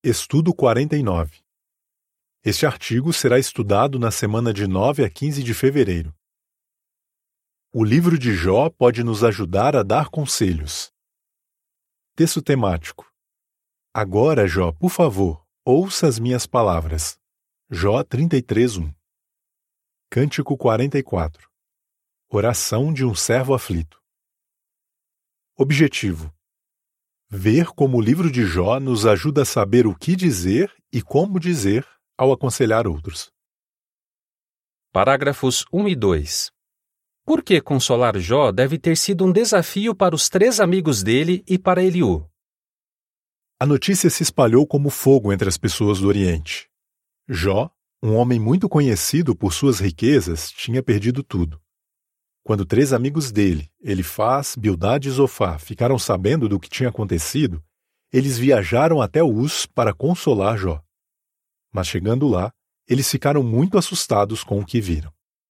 Estudo 49. Este artigo será estudado na semana de 9 a 15 de fevereiro. O livro de Jó pode nos ajudar a dar conselhos. Texto temático. Agora, Jó, por favor, ouça as minhas palavras. Jó 33:1. Cântico 44. Oração de um servo aflito. Objetivo: ver como o livro de Jó nos ajuda a saber o que dizer e como dizer ao aconselhar outros. Parágrafos 1 e 2. Por que consolar Jó deve ter sido um desafio para os 3 amigos dele e para Eliú? A notícia se espalhou como fogo entre as pessoas do Oriente. Jó, um homem muito conhecido por suas riquezas, tinha perdido tudo. Quando 3 amigos dele, Elifaz, Bildade e Zofar, ficaram sabendo do que tinha acontecido, eles viajaram até Uz para consolar Jó. Mas chegando lá, eles ficaram muito assustados com o que viram.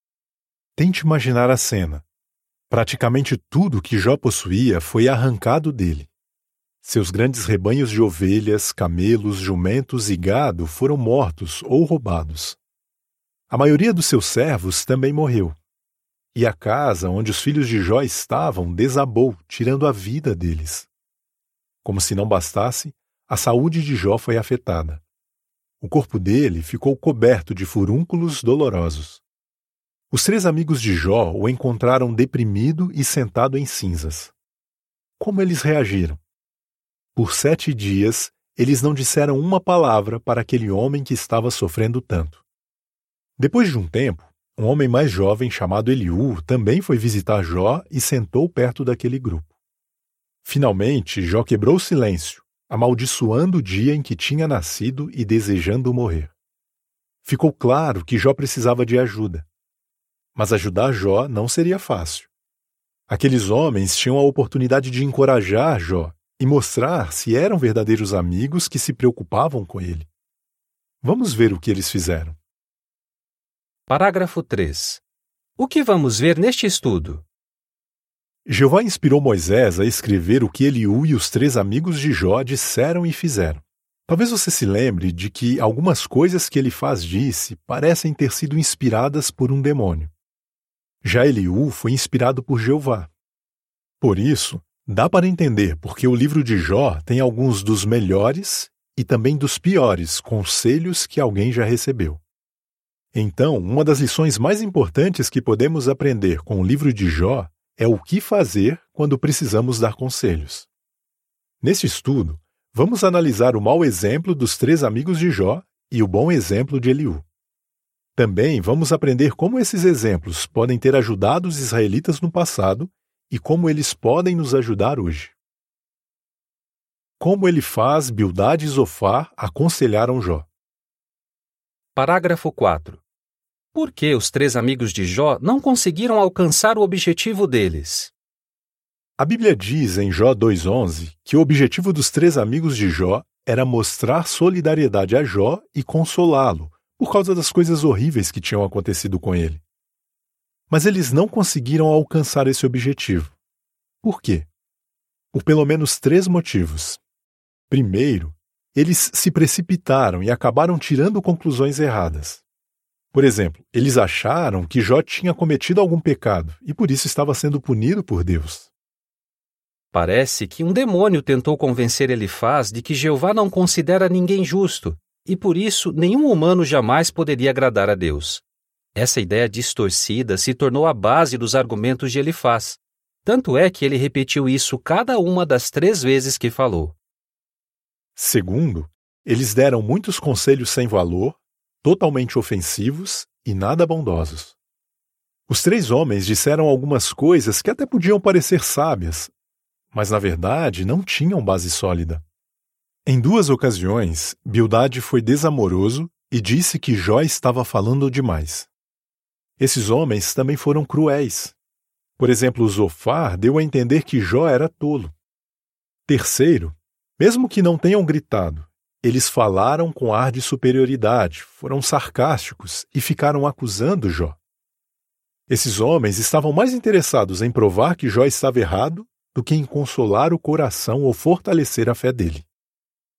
Tente imaginar a cena. Praticamente tudo que Jó possuía foi arrancado dele. Seus grandes rebanhos de ovelhas, camelos, jumentos e gado foram mortos ou roubados. A maioria dos seus servos também morreu. E a casa onde os filhos de Jó estavam desabou, tirando a vida deles. Como se não bastasse, a saúde de Jó foi afetada. O corpo dele ficou coberto de furúnculos dolorosos. Os 3 amigos de Jó o encontraram deprimido e sentado em cinzas. Como eles reagiram? Por 7 dias, eles não disseram uma palavra para aquele homem que estava sofrendo tanto. Depois de um tempo, um homem mais jovem chamado Eliú também foi visitar Jó e sentou perto daquele grupo. Finalmente, Jó quebrou o silêncio, amaldiçoando o dia em que tinha nascido e desejando morrer. Ficou claro que Jó precisava de ajuda. Mas ajudar Jó não seria fácil. Aqueles homens tinham a oportunidade de encorajar Jó e mostrar se eram verdadeiros amigos que se preocupavam com ele. Vamos ver o que eles fizeram. Parágrafo 3. O que vamos ver neste estudo? Jeová inspirou Moisés a escrever o que Eliú e os 3 amigos de Jó disseram e fizeram. Talvez você se lembre de que algumas coisas que Elifaz disse parecem ter sido inspiradas por um demônio. Já Eliú foi inspirado por Jeová. Por isso, dá para entender porque o livro de Jó tem alguns dos melhores e também dos piores conselhos que alguém já recebeu. Então, uma das lições mais importantes que podemos aprender com o livro de Jó é o que fazer quando precisamos dar conselhos. Neste estudo, vamos analisar o mau exemplo dos 3 amigos de Jó e o bom exemplo de Eliú. Também vamos aprender como esses exemplos podem ter ajudado os israelitas no passado e como eles podem nos ajudar hoje. Como Elifaz, Bildade e Zofar aconselharam Jó. Parágrafo 4. Por que os 3 amigos de Jó não conseguiram alcançar o objetivo deles? A Bíblia diz em Jó 2:11 que o objetivo dos 3 amigos de Jó era mostrar solidariedade a Jó e consolá-lo, por causa das coisas horríveis que tinham acontecido com ele. Mas eles não conseguiram alcançar esse objetivo. Por quê? Por pelo menos 3 motivos. Primeiro, eles se precipitaram e acabaram tirando conclusões erradas. Por exemplo, eles acharam que Jó tinha cometido algum pecado e por isso estava sendo punido por Deus. Parece que um demônio tentou convencer Elifaz de que Jeová não considera ninguém justo e por isso nenhum humano jamais poderia agradar a Deus. Essa ideia distorcida se tornou a base dos argumentos de Elifaz. Tanto é que ele repetiu isso cada uma das 3 vezes que falou. Segundo, eles deram muitos conselhos sem valor, totalmente ofensivos e nada bondosos. Os 3 homens disseram algumas coisas que até podiam parecer sábias, mas na verdade não tinham base sólida. Em 2 ocasiões, Bildade foi desamoroso e disse que Jó estava falando demais. Esses homens também foram cruéis. Por exemplo, Zofar deu a entender que Jó era tolo. Terceiro, mesmo que não tenham gritado, eles falaram com ar de superioridade, foram sarcásticos e ficaram acusando Jó. Esses homens estavam mais interessados em provar que Jó estava errado do que em consolar o coração ou fortalecer a fé dele.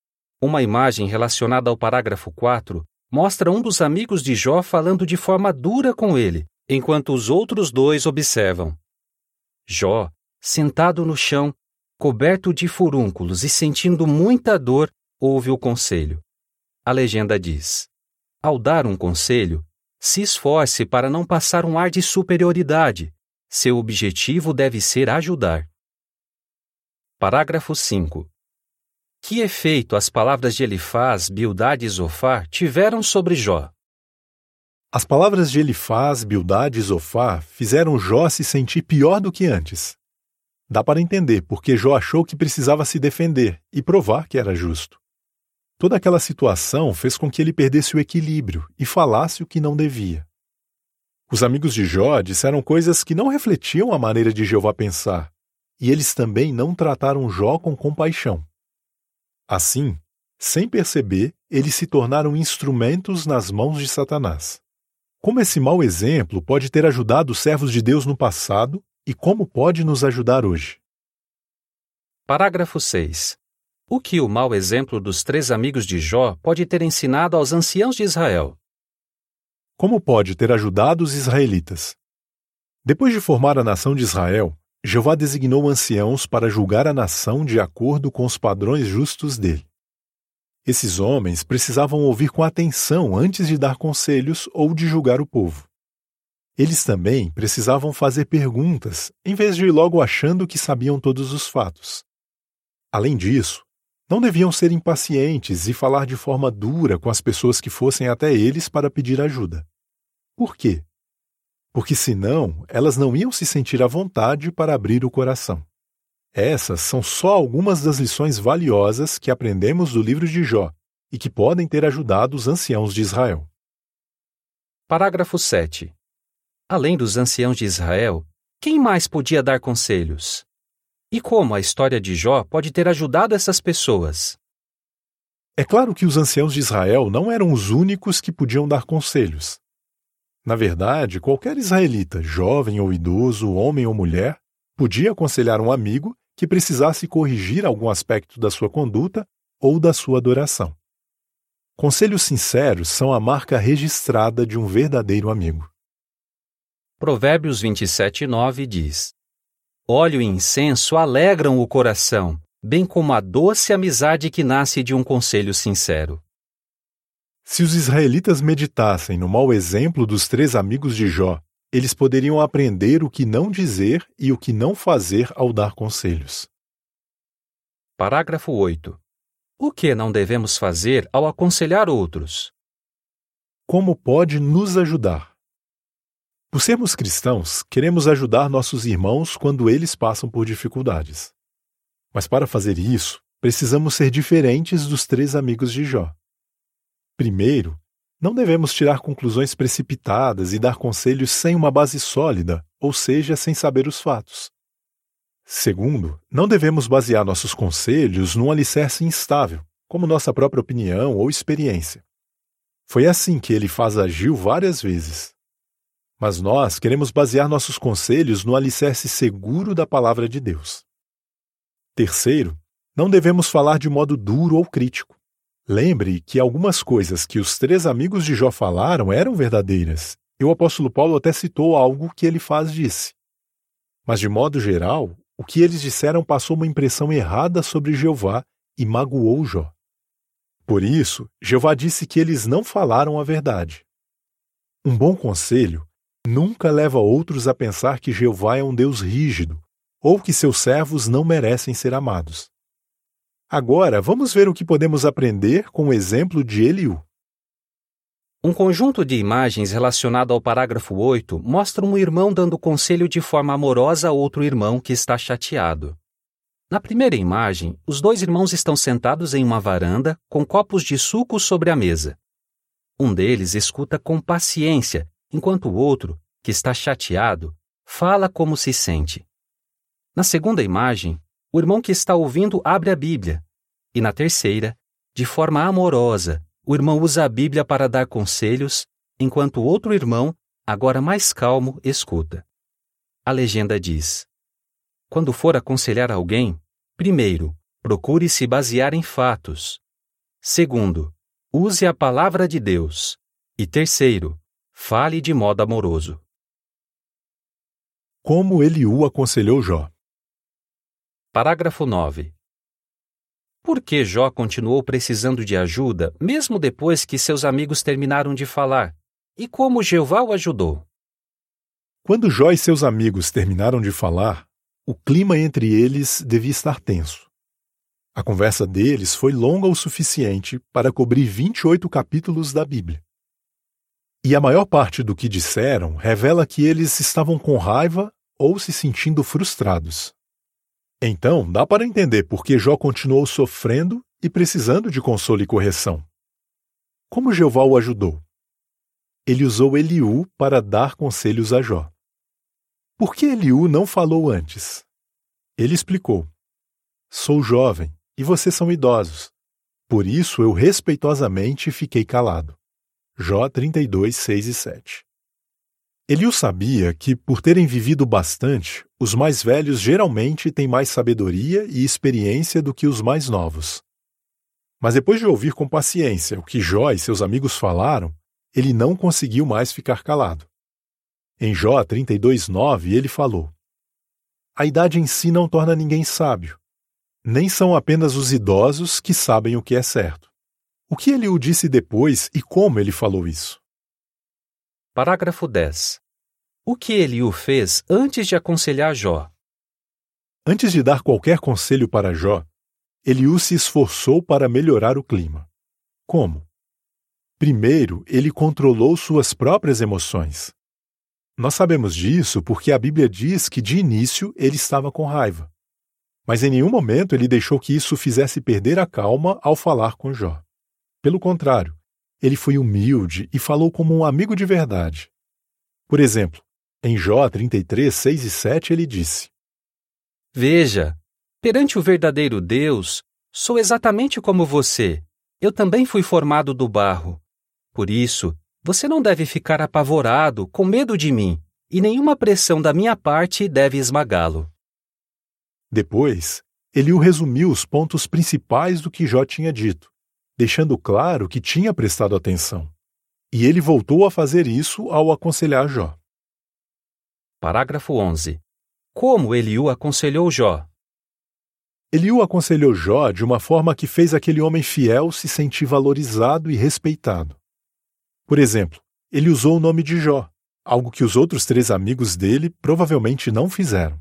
Uma imagem relacionada ao parágrafo 4 mostra um dos amigos de Jó falando de forma dura com ele, enquanto os outros dois observam. Jó, sentado no chão, coberto de furúnculos e sentindo muita dor, ouve o conselho. A legenda diz: ao dar um conselho, se esforce para não passar um ar de superioridade. Seu objetivo deve ser ajudar. Parágrafo 5. Que efeito as palavras de Elifaz, Bildade e Zofar tiveram sobre Jó? As palavras de Elifaz, Bildade e Zofar fizeram Jó se sentir pior do que antes. Dá para entender porque Jó achou que precisava se defender e provar que era justo. Toda aquela situação fez com que ele perdesse o equilíbrio e falasse o que não devia. Os amigos de Jó disseram coisas que não refletiam a maneira de Jeová pensar, e eles também não trataram Jó com compaixão. Assim, sem perceber, eles se tornaram instrumentos nas mãos de Satanás. Como esse mau exemplo pode ter ajudado os servos de Deus no passado e como pode nos ajudar hoje? Parágrafo 6. O que o mau exemplo dos 3 amigos de Jó pode ter ensinado aos anciãos de Israel? Como pode ter ajudado os israelitas? Depois de formar a nação de Israel, Jeová designou anciãos para julgar a nação de acordo com os padrões justos dele. Esses homens precisavam ouvir com atenção antes de dar conselhos ou de julgar o povo. Eles também precisavam fazer perguntas, em vez de ir logo achando que sabiam todos os fatos. Além disso, não deviam ser impacientes e falar de forma dura com as pessoas que fossem até eles para pedir ajuda. Por quê? Porque senão elas não iam se sentir à vontade para abrir o coração. Essas são só algumas das lições valiosas que aprendemos do livro de Jó e que podem ter ajudado os anciãos de Israel. Parágrafo 7. Além dos anciãos de Israel, quem mais podia dar conselhos? E como a história de Jó pode ter ajudado essas pessoas? É claro que os anciãos de Israel não eram os únicos que podiam dar conselhos. Na verdade, qualquer israelita, jovem ou idoso, homem ou mulher, podia aconselhar um amigo que precisasse corrigir algum aspecto da sua conduta ou da sua adoração. Conselhos sinceros são a marca registrada de um verdadeiro amigo. Provérbios 27:9 diz: óleo e incenso alegram o coração, bem como a doce amizade que nasce de um conselho sincero. Se os israelitas meditassem no mau exemplo dos 3 amigos de Jó, eles poderiam aprender o que não dizer e o que não fazer ao dar conselhos. Parágrafo 8. O que não devemos fazer ao aconselhar outros? Como pode nos ajudar? Por sermos cristãos, queremos ajudar nossos irmãos quando eles passam por dificuldades. Mas para fazer isso, precisamos ser diferentes dos 3 amigos de Jó. Primeiro, não devemos tirar conclusões precipitadas e dar conselhos sem uma base sólida, ou seja, sem saber os fatos. Segundo, não devemos basear nossos conselhos num alicerce instável, como nossa própria opinião ou experiência. Foi assim que Elifaz agiu várias vezes. Mas nós queremos basear nossos conselhos no alicerce seguro da palavra de Deus. Terceiro, não devemos falar de modo duro ou crítico. Lembre que algumas coisas que os 3 amigos de Jó falaram eram verdadeiras, e o apóstolo Paulo até citou algo que Elifaz disse. Mas, de modo geral, o que eles disseram passou uma impressão errada sobre Jeová e magoou Jó. Por isso, Jeová disse que eles não falaram a verdade. Um bom conselho nunca leva outros a pensar que Jeová é um Deus rígido ou que seus servos não merecem ser amados. Agora, vamos ver o que podemos aprender com o exemplo de Eliú. Um conjunto de imagens relacionado ao parágrafo 8 mostra um irmão dando conselho de forma amorosa a outro irmão que está chateado. Na primeira imagem, os 2 irmãos estão sentados em uma varanda com copos de suco sobre a mesa. Um deles escuta com paciência, enquanto o outro, que está chateado, fala como se sente. Na segunda imagem, o irmão que está ouvindo abre a Bíblia. E na terceira, de forma amorosa, o irmão usa a Bíblia para dar conselhos, enquanto o outro irmão, agora mais calmo, escuta. A legenda diz: quando for aconselhar alguém, primeiro, procure se basear em fatos. Segundo, use a palavra de Deus. E terceiro, fale de modo amoroso. Como Eliú aconselhou Jó. Parágrafo 9. Por que Jó continuou precisando de ajuda, mesmo depois que seus amigos terminaram de falar? E como Jeová o ajudou? Quando Jó e seus amigos terminaram de falar, o clima entre eles devia estar tenso. A conversa deles foi longa o suficiente para cobrir 28 capítulos da Bíblia. E a maior parte do que disseram revela que eles estavam com raiva ou se sentindo frustrados. Então, dá para entender por que Jó continuou sofrendo e precisando de consolo e correção. Como Jeová o ajudou? Ele usou Eliú para dar conselhos a Jó. Por que Eliú não falou antes? Ele explicou: sou jovem e vocês são idosos. Por isso eu respeitosamente fiquei calado. Jó 32, 6 e 7. Eliú sabia que, por terem vivido bastante, os mais velhos geralmente têm mais sabedoria e experiência do que os mais novos. Mas depois de ouvir com paciência o que Jó e seus amigos falaram, ele não conseguiu mais ficar calado. Em Jó 32, 9, ele falou: a idade em si não torna ninguém sábio. Nem são apenas os idosos que sabem o que é certo. O que Eliú disse depois e como ele falou isso? Parágrafo 10. O que Eliú fez antes de aconselhar Jó? Antes de dar qualquer conselho para Jó, Eliú se esforçou para melhorar o clima. Como? Primeiro, ele controlou suas próprias emoções. Nós sabemos disso porque a Bíblia diz que de início ele estava com raiva. Mas em nenhum momento ele deixou que isso fizesse perder a calma ao falar com Jó. Pelo contrário, ele foi humilde e falou como um amigo de verdade. Por exemplo, em Jó 33, 6 e 7 ele disse: Veja, perante o verdadeiro Deus, sou exatamente como você. Eu também fui formado do barro. Por isso, você não deve ficar apavorado, com medo de mim, e nenhuma pressão da minha parte deve esmagá-lo. Depois, Eliú resumiu os pontos principais do que Jó tinha dito, deixando claro que tinha prestado atenção. E ele voltou a fazer isso ao aconselhar Jó. Parágrafo 11. Como Eliú aconselhou Jó? Eliú aconselhou Jó de uma forma que fez aquele homem fiel se sentir valorizado e respeitado. Por exemplo, ele usou o nome de Jó, algo que os outros 3 amigos dele provavelmente não fizeram.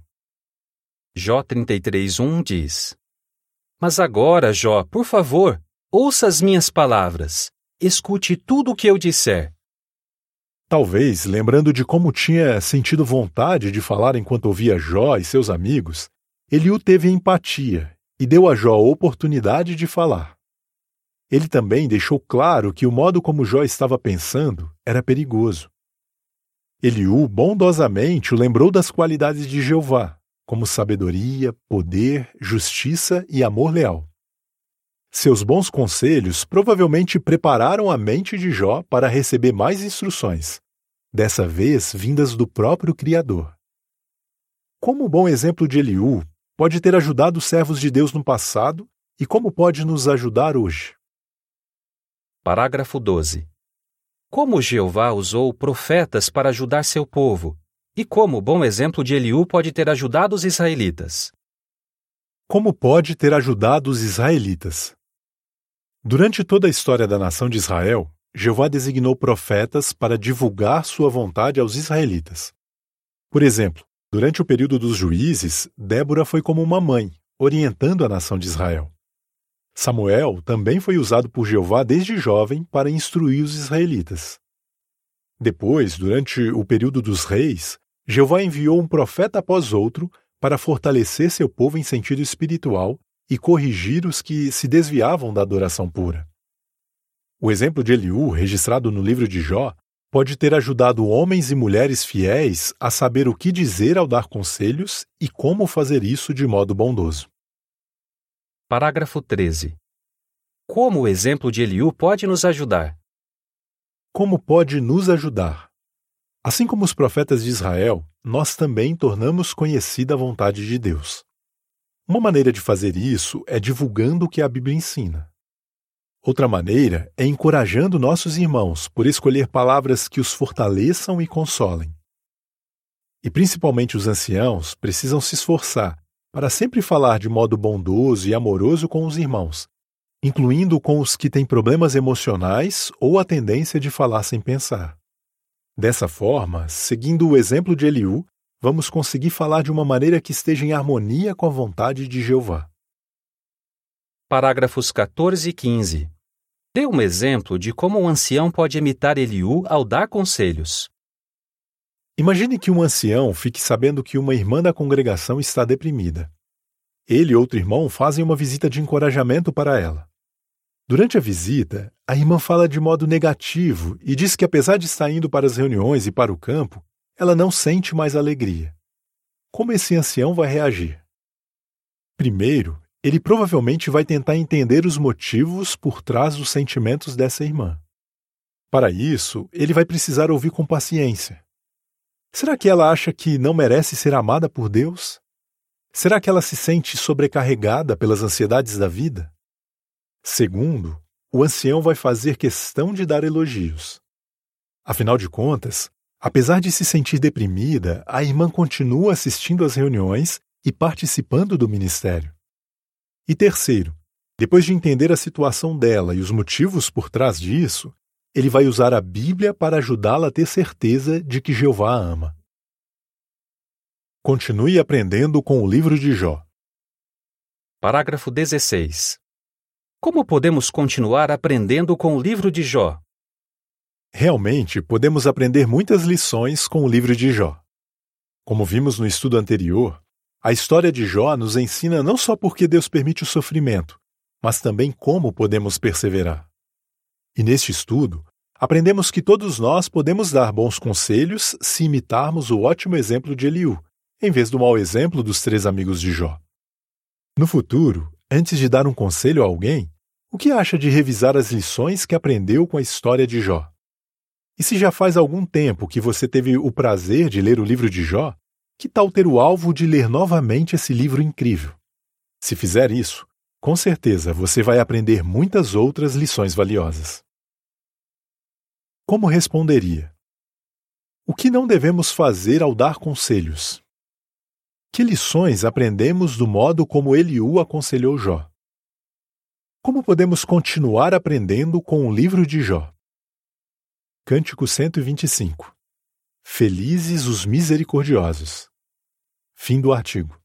Jó 33:1 diz: Mas agora, Jó, por favor, ouça as minhas palavras. Escute tudo o que eu disser. Talvez, lembrando de como tinha sentido vontade de falar enquanto ouvia Jó e seus amigos, Eliú teve empatia e deu a Jó a oportunidade de falar. Ele também deixou claro que o modo como Jó estava pensando era perigoso. Eliú bondosamente o lembrou das qualidades de Jeová, como sabedoria, poder, justiça e amor leal. Seus bons conselhos provavelmente prepararam a mente de Jó para receber mais instruções, dessa vez vindas do próprio Criador. Como o bom exemplo de Eliú pode ter ajudado os servos de Deus no passado e como pode nos ajudar hoje? Parágrafo 12. Como Jeová usou profetas para ajudar seu povo, e como o bom exemplo de Eliú pode ter ajudado os israelitas? Como pode ter ajudado os israelitas? Durante toda a história da nação de Israel, Jeová designou profetas para divulgar sua vontade aos israelitas. Por exemplo, durante o período dos juízes, Débora foi como uma mãe, orientando a nação de Israel. Samuel também foi usado por Jeová desde jovem para instruir os israelitas. Depois, durante o período dos reis, Jeová enviou um profeta após outro para fortalecer seu povo em sentido espiritual e corrigir os que se desviavam da adoração pura. O exemplo de Eliú, registrado no livro de Jó, pode ter ajudado homens e mulheres fiéis a saber o que dizer ao dar conselhos e como fazer isso de modo bondoso. Parágrafo 13. Como o exemplo de Eliú pode nos ajudar? Como pode nos ajudar? Assim como os profetas de Israel, nós também tornamos conhecida a vontade de Deus. Uma maneira de fazer isso é divulgando o que a Bíblia ensina. Outra maneira é encorajando nossos irmãos por escolher palavras que os fortaleçam e consolem. E principalmente os anciãos precisam se esforçar para sempre falar de modo bondoso e amoroso com os irmãos, incluindo com os que têm problemas emocionais ou a tendência de falar sem pensar. Dessa forma, seguindo o exemplo de Eliú, vamos conseguir falar de uma maneira que esteja em harmonia com a vontade de Jeová. Parágrafos 14 e 15. Dê um exemplo de como um ancião pode imitar Eliú ao dar conselhos. Imagine que um ancião fique sabendo que uma irmã da congregação está deprimida. Ele e outro irmão fazem uma visita de encorajamento para ela. Durante a visita, a irmã fala de modo negativo e diz que apesar de estar indo para as reuniões e para o campo, ela não sente mais alegria. Como esse ancião vai reagir? Primeiro, ele provavelmente vai tentar entender os motivos por trás dos sentimentos dessa irmã. Para isso, ele vai precisar ouvir com paciência. Será que ela acha que não merece ser amada por Deus? Será que ela se sente sobrecarregada pelas ansiedades da vida? Segundo, o ancião vai fazer questão de dar elogios. Afinal de contas, apesar de se sentir deprimida, a irmã continua assistindo às reuniões e participando do ministério. E terceiro, depois de entender a situação dela e os motivos por trás disso, ele vai usar a Bíblia para ajudá-la a ter certeza de que Jeová a ama. Continue aprendendo com o livro de Jó. Parágrafo 16. Como podemos continuar aprendendo com o livro de Jó? Realmente, podemos aprender muitas lições com o livro de Jó. Como vimos no estudo anterior, a história de Jó nos ensina não só porque Deus permite o sofrimento, mas também como podemos perseverar. E neste estudo, aprendemos que todos nós podemos dar bons conselhos se imitarmos o ótimo exemplo de Eliú, em vez do mau exemplo dos 3 amigos de Jó. No futuro, antes de dar um conselho a alguém, o que acha de revisar as lições que aprendeu com a história de Jó? E se já faz algum tempo que você teve o prazer de ler o livro de Jó, que tal ter o alvo de ler novamente esse livro incrível? Se fizer isso, com certeza você vai aprender muitas outras lições valiosas. Como responderia? O que não devemos fazer ao dar conselhos? Que lições aprendemos do modo como Eliú aconselhou Jó? Como podemos continuar aprendendo com o livro de Jó? Cântico 125. Felizes os misericordiosos. Fim do artigo.